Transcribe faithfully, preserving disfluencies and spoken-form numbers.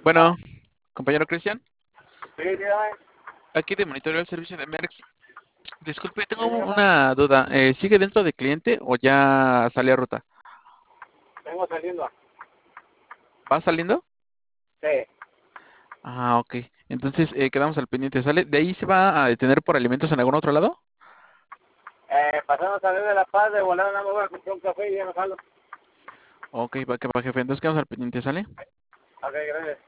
Bueno, compañero Cristian, Sí, dígame. aquí de monitoreo el servicio de Merx. Disculpe, Sí, tengo dígame. una duda. Eh, ¿sigue dentro de cliente o ya sale a ruta? Vengo saliendo. ¿Va saliendo? Sí. Ah, ok. Entonces eh, quedamos al pendiente. ¿Sale? ¿De ahí se va a detener por alimentos en algún otro lado? Eh, pasando a salir de La Paz, de volar, no me voy a comprar un café y ya me jalo. Ok, va que va, jefe. Entonces quedamos al pendiente. ¿Sale? Ok, gracias.